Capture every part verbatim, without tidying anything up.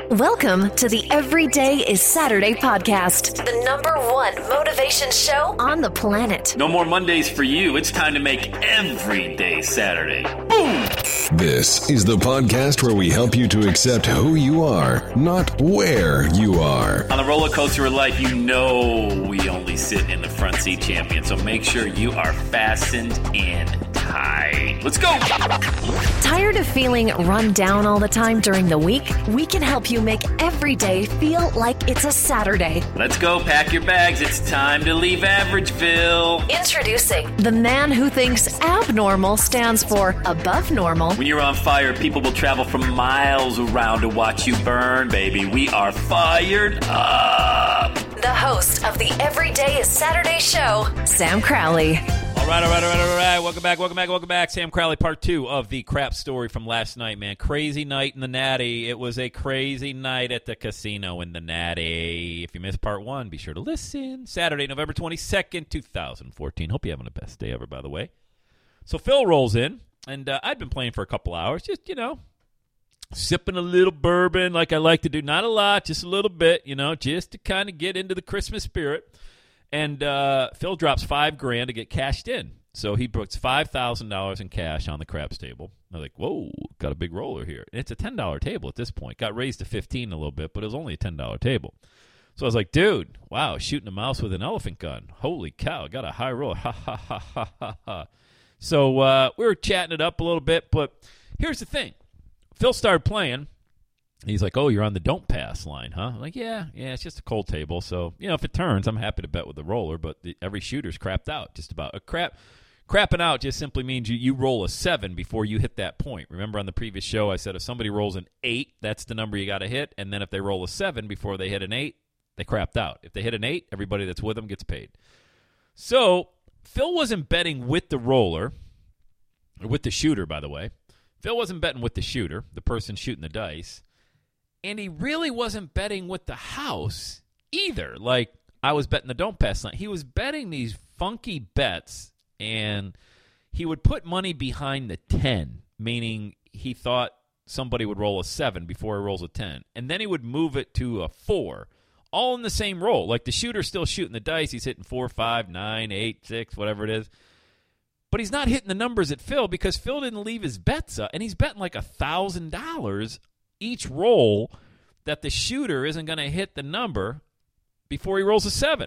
Welcome to the Everyday is Saturday podcast, the number one motivation show on the planet. No more Mondays for you. It's time to make every day Saturday. Boom! This is the podcast where we help you to accept who you are, not where you are. On the roller coaster of life, you know we only sit in the front seat, champion. So make sure you are fastened in tight. Let's go! Tired of feeling run down all the time during the week? We can help you make every day feel like it's a Saturday. Let's go. Pack your bags. It's time to leave Averageville. Introducing the man who thinks abnormal stands for above normal. When you're on fire, people will travel from miles around to watch you burn, baby. We are fired up. The host of the Everyday is Saturday show, Sam Crowley. All right, all right, all right, all right. Welcome back, welcome back, welcome back. Sam Crowley, part two of the crap story from last night, man. Crazy night in the Natty. It was a crazy night at the casino in the Natty. If you missed part one, be sure to listen. Saturday, November twenty-second, twenty fourteen. Hope you're having the best day ever, by the way. So Phil rolls in, and uh, I'd been playing for a couple hours, just, you know, sipping a little bourbon like I like to do. Not a lot, just a little bit, you know, just to kind of get into the Christmas spirit. And uh, Phil drops five grand to get cashed in. So he puts five thousand dollars in cash on the craps table. I'm like, whoa, got a big roller here. And it's a ten dollar table at this point. Got raised to fifteen a little bit, but it was only a ten dollar table. So I was like, dude, wow, shooting a mouse with an elephant gun. Holy cow, got a high roller. Ha, ha, ha, ha, ha, ha. So uh, we were chatting it up a little bit, but here's the thing. Phil started playing. He's like, oh, you're on the don't pass line, huh? I'm like, yeah, yeah, it's just a cold table. So, you know, if it turns, I'm happy to bet with the roller, but the, every shooter's crapped out just about. A crap, crapping out just simply means you, you roll a seven before you hit that point. Remember on the previous show I said if somebody rolls an eight, that's the number you got to hit, and then if they roll a seven before they hit an eight, they crapped out. If they hit an eight, everybody that's with them gets paid. So Phil wasn't betting with the roller, or with the shooter, by the way. Phil wasn't betting with the shooter, the person shooting the dice. And he really wasn't betting with the house either. Like, I was betting the don't pass line. He was betting these funky bets, and he would put money behind the ten, meaning he thought somebody would roll a seven before he rolls a ten. And then he would move it to a four, all in the same roll. Like, the shooter's still shooting the dice. He's hitting four, five, nine, eight, six, whatever it is. But he's not hitting the numbers at Phil because Phil didn't leave his bets up. And he's betting like one thousand dollars each roll that the shooter isn't going to hit the number before he rolls a seven.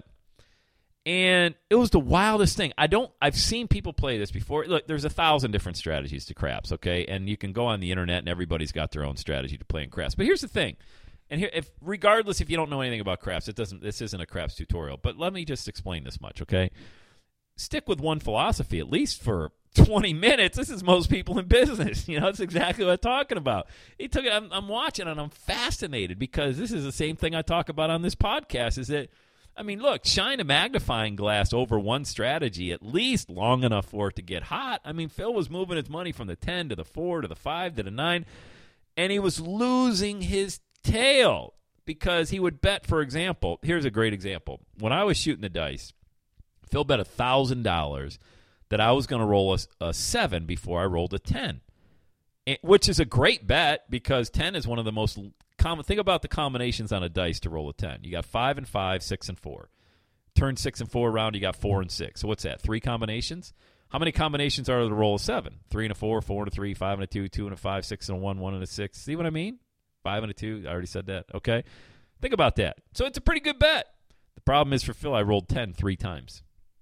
And it was the wildest thing. I don't, I've seen people play this before. Look, there's a thousand different strategies to craps, okay? And you can go on the internet and everybody's got their own strategy to play in craps. But here's the thing. And here, if regardless if you don't know anything about craps, it doesn't, this isn't a craps tutorial. But let me just explain this much, okay? Stick with one philosophy, at least for twenty minutes. This is most people in business. You know, that's exactly what I'm talking about. He took it. I'm, I'm watching and I'm fascinated because this is the same thing I talk about on this podcast is that, I mean, look, shine a magnifying glass over one strategy at least long enough for it to get hot. I mean, Phil was moving his money from the ten to the four to the five to the nine, and he was losing his tail because he would bet, for example, here's a great example. When I was shooting the dice, Phil bet one thousand dollars that I was going to roll a, a seven before I rolled a ten, it, which is a great bet because ten is one of the most common. Think about the combinations on a dice to roll a ten. You got five and five, six and four. Turn six and four around, you got four and six. So what's that, three combinations? How many combinations are there to roll a seven? Three and a four, four and a three, five and a two, two and a five, six and a one, one and a six. See what I mean? Five and a two. I already said that. Okay. Think about that. So it's a pretty good bet. The problem is for Phil, I rolled ten three times.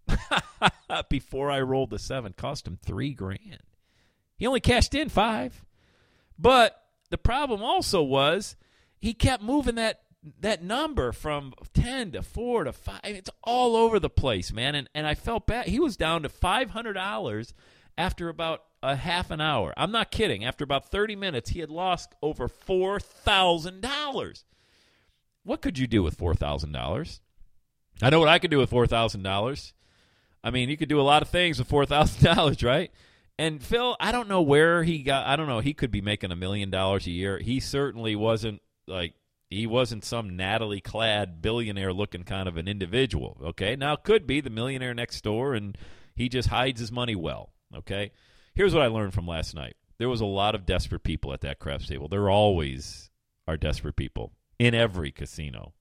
Before I rolled the seven, cost him three grand. He only cashed in five. But the problem also was he kept moving that that number from ten to four to five. I mean, it's all over the place, man. And and I felt bad. He was down to five hundred dollars after about a half an hour. I'm not kidding. After about thirty minutes, he had lost over four thousand dollars. What could you do with four thousand dollars? I know what I could do with four thousand dollars. I mean, you could do a lot of things with four thousand dollars, right? And Phil, I don't know where he got, I don't know, he could be making a million dollars a year. He certainly wasn't like, he wasn't some Natalie-clad billionaire-looking kind of an individual, okay? Now, it could be the millionaire next door, and he just hides his money well, okay? Here's what I learned from last night. There was a lot of desperate people at that craps table. There always are desperate people in every casino.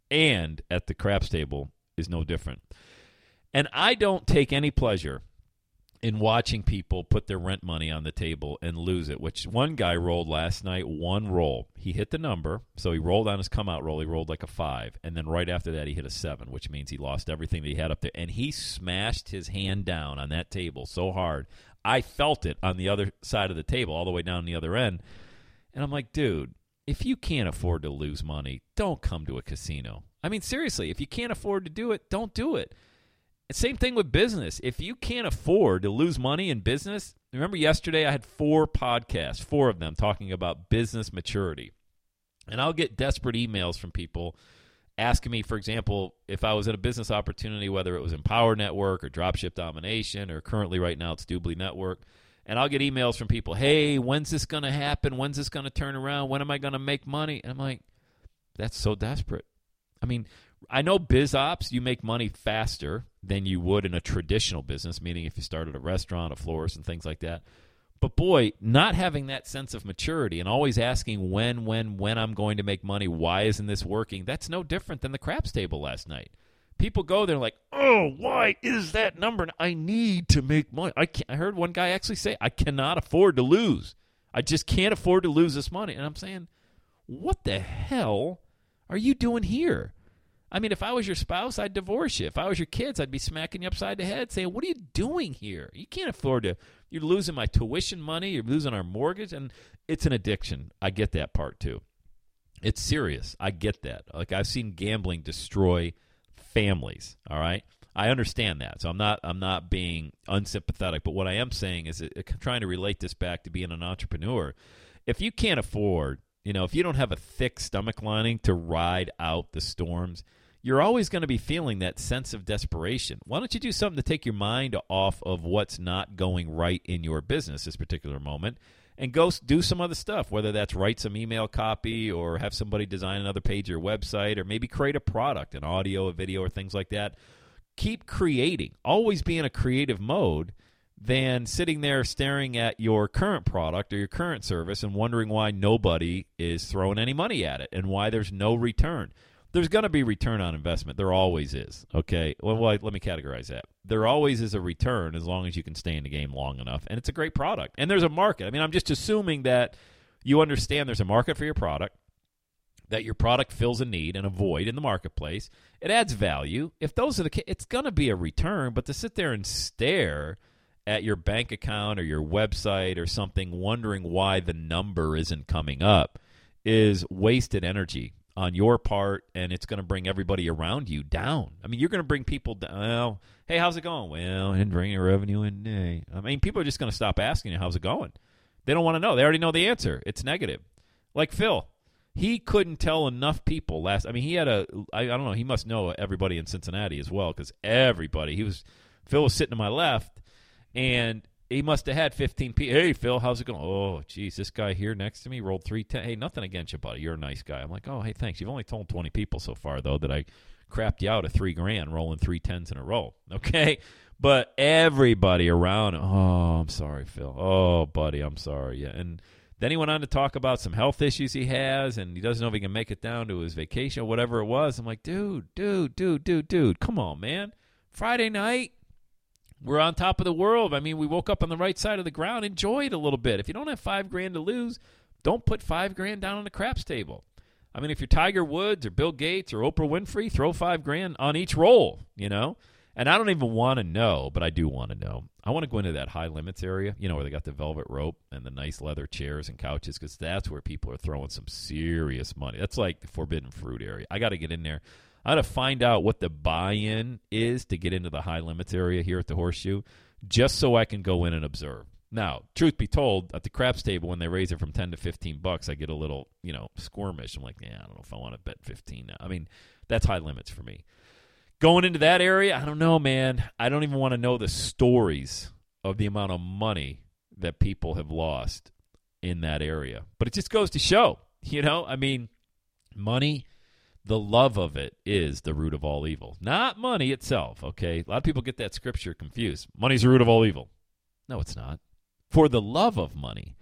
And at the craps table is no different. And I don't take any pleasure in watching people put their rent money on the table and lose it, which one guy rolled last night, one roll. He hit the number, so he rolled on his come-out roll. He rolled like a five, and then right after that he hit a seven, which means he lost everything that he had up there. And he smashed his hand down on that table so hard, I felt it on the other side of the table, all the way down the other end. And I'm like, dude, if you can't afford to lose money, don't come to a casino. I mean, seriously, if you can't afford to do it, don't do it. Same thing with business. If you can't afford to lose money in business, remember yesterday I had four podcasts, four of them talking about business maturity. And I'll get desperate emails from people asking me, for example, if I was in a business opportunity, whether it was in Power Network or Dropship Domination, or currently right now it's Doobly Network. And I'll get emails from people, hey, when's this going to happen? When's this going to turn around? When am I going to make money? And I'm like, that's so desperate. I mean, I know biz ops, you make money faster than you would in a traditional business, meaning if you started a restaurant, a florist, and things like that. But boy, not having that sense of maturity and always asking when, when, when I'm going to make money, why isn't this working, that's no different than the craps table last night. People go there like, oh, why is that number? I need to make money. I, can't. I heard one guy actually say, I cannot afford to lose. I just can't afford to lose this money. And I'm saying, what the hell are you doing here? I mean, if I was your spouse, I'd divorce you. If I was your kids, I'd be smacking you upside the head saying, what are you doing here? You can't afford to. You're losing my tuition money. You're losing our mortgage. And it's an addiction. I get that part too. It's serious. I get that. Like, I've seen gambling destroy families, all right? I understand that. So I'm not I'm not being unsympathetic. But what I am saying is it, it, trying to relate this back to being an entrepreneur. If you can't afford, you know, if you don't have a thick stomach lining to ride out the storms, you're always going to be feeling that sense of desperation. Why don't you do something to take your mind off of what's not going right in your business this particular moment and go do some other stuff, whether that's write some email copy or have somebody design another page of your website or maybe create a product, an audio, a video, or things like that. Keep creating. Always be in a creative mode than sitting there staring at your current product or your current service and wondering why nobody is throwing any money at it and why there's no return. There's going to be return on investment. There always is, okay? Well, well, let me categorize that. There always is a return as long as you can stay in the game long enough, and it's a great product. And there's a market. I mean, I'm just assuming that you understand there's a market for your product, that your product fills a need and a void in the marketplace. It adds value. If those are the case, it's going to be a return, but to sit there and stare at your bank account or your website or something wondering why the number isn't coming up is wasted energy on your part, and it's going to bring everybody around you down. I mean, you're going to bring people down. Well, hey, how's it going? Well, I didn't bring any revenue in today. I mean, people are just going to stop asking you, how's it going? They don't want to know. They already know the answer. It's negative. Like Phil. He couldn't tell enough people last. I mean, he had a, I, I don't know, he must know everybody in Cincinnati as well, because everybody, he was, Phil was sitting to my left, and he must have had fifteen people. Hey, Phil, how's it going? Oh, geez, this guy here next to me rolled three ten. Hey, nothing against you, buddy. You're a nice guy. I'm like, oh, hey, thanks. You've only told twenty people so far, though, that I crapped you out of three grand rolling three tens in a row. Okay? But everybody around, oh, I'm sorry, Phil. Oh, buddy, I'm sorry. Yeah, and then he went on to talk about some health issues he has, and he doesn't know if he can make it down to his vacation or whatever it was. I'm like, dude, dude, dude, dude, dude, come on, man. Friday night, we're on top of the world. I mean, we woke up on the right side of the ground. Enjoy it a little bit. If you don't have five grand to lose, don't put five grand down on the craps table. I mean, if you're Tiger Woods or Bill Gates or Oprah Winfrey, throw five grand on each roll, you know? And I don't even want to know, but I do want to know. I want to go into that high limits area, you know, where they got the velvet rope and the nice leather chairs and couches, because that's where people are throwing some serious money. That's like the forbidden fruit area. I got to get in there. I got to find out what the buy-in is to get into the high limits area here at the Horseshoe, just so I can go in and observe. Now, truth be told, at the craps table, when they raise it from ten to fifteen bucks, I get a little, you know, squirmish. I'm like, yeah, I don't know if I want to bet fifteen now. I mean, that's high limits for me. Going into that area, I don't know, man. I don't even want to know the stories of the amount of money that people have lost in that area. But it just goes to show, you know, I mean, money, the love of it is the root of all evil. Not money itself, okay? A lot of people get that scripture confused. Money's the root of all evil. No, it's not. For the love of money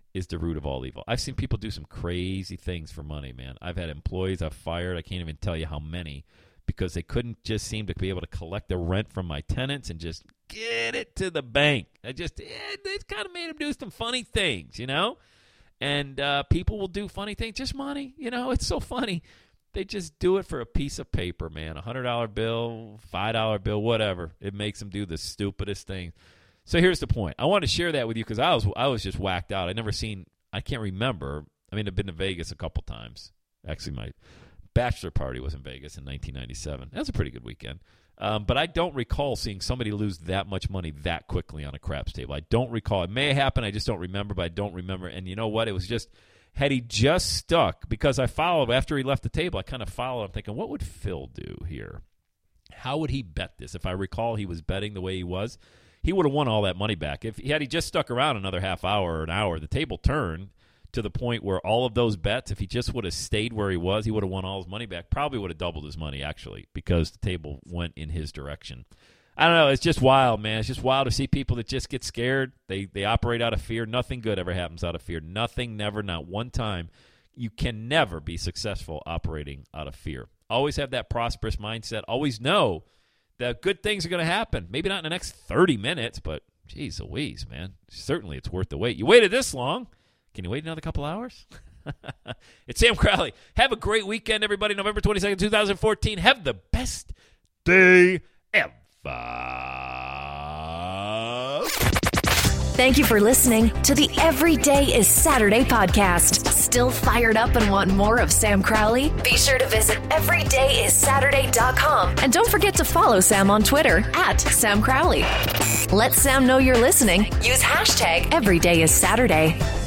is the root of all evil. I've seen people do some crazy things for money, man. I've had employees I've fired. I can't even tell you how many, because they couldn't just seem to be able to collect the rent from my tenants and just get it to the bank. I just, it, it kind of made them do some funny things, you know? And uh, people will do funny things, just money, you know? It's so funny. They just do it for a piece of paper, man. A one hundred dollar bill, five dollar bill, whatever. It makes them do the stupidest thing. So here's the point. I want to share that with you because I was I was just whacked out. I never seen, I can't remember. I mean, I've been to Vegas a couple times. Actually, my bachelor party was in Vegas in nineteen ninety-seven. That was a pretty good weekend. Um, but I don't recall seeing somebody lose that much money that quickly on a craps table. I don't recall. It may happen. I just don't remember, but I don't remember. And you know what? It was just, had he just stuck, because I followed, after he left the table, I kind of followed. I'm thinking, what would Phil do here? How would he bet this? If I recall he was betting the way he was, he would have won all that money back. If he had he just stuck around another half hour or an hour, the table turned to the point where all of those bets, if he just would have stayed where he was, he would have won all his money back. Probably would have doubled his money, actually, because the table went in his direction. I don't know. It's just wild, man. It's just wild to see people that just get scared. They they operate out of fear. Nothing good ever happens out of fear. Nothing, never, not one time. You can never be successful operating out of fear. Always have that prosperous mindset. Always know that good things are going to happen. Maybe not in the next thirty minutes, but geez Louise, man. Certainly it's worth the wait. You waited this long. Can you wait another couple hours? It's Sam Crowley. Have a great weekend, everybody. November twenty-second, twenty fourteen. Have the best day ever. Thank you for listening to the Every Day is Saturday podcast. Still fired up and want more of Sam Crowley? Be sure to visit every day is saturday dot com. And don't forget to follow Sam on Twitter at Sam Crowley. Let Sam know you're listening. Use hashtag Every Day is Saturday.